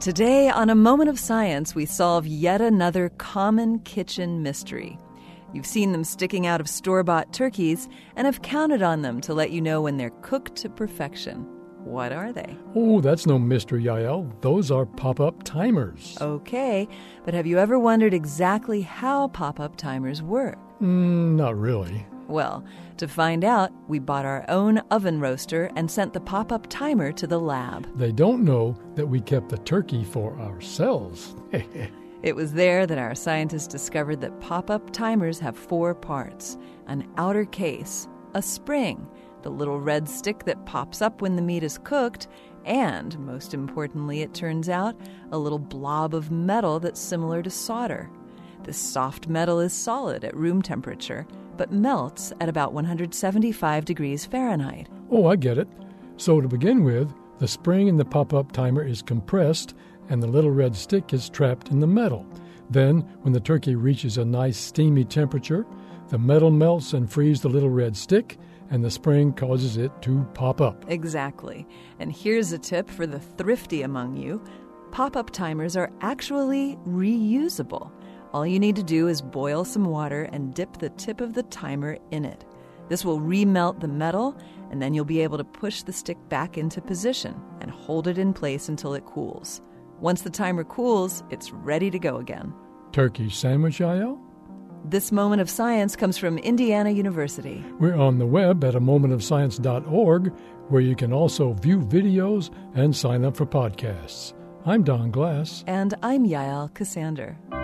Today, on A Moment of Science, we solve yet another common kitchen mystery. You've seen them sticking out of store-bought turkeys and have counted on them to let you know when they're cooked to perfection. What are they? Oh, that's no mystery, Yael. Those are pop-up timers. Okay, but have you ever wondered exactly how pop-up timers work? Not really. Well, to find out, we bought our own oven roaster and sent the pop-up timer to the lab. They don't know that we kept the turkey for ourselves. It was there that our scientists discovered that pop-up timers have 4 parts: an outer case, a spring, the little red stick that pops up when the meat is cooked, and, most importantly, it turns out, a little blob of metal that's similar to solder. This soft metal is solid at room temperature, but melts at about 175 degrees Fahrenheit. Oh, I get it. So to begin with, the spring in the pop-up timer is compressed and the little red stick is trapped in the metal. Then, when the turkey reaches a nice steamy temperature, the metal melts and frees the little red stick, and the spring causes it to pop up. Exactly. And here's a tip for the thrifty among you. Pop-up timers are actually reusable. All you need to do is boil some water and dip the tip of the timer in it. This will remelt the metal, and then you'll be able to push the stick back into position and hold it in place until it cools. Once the timer cools, it's ready to go again. Turkey sandwich, Yael? This Moment of Science comes from Indiana University. We're on the web at amomentofscience.org, where you can also view videos and sign up for podcasts. I'm Don Glass. And I'm Yael Cassander.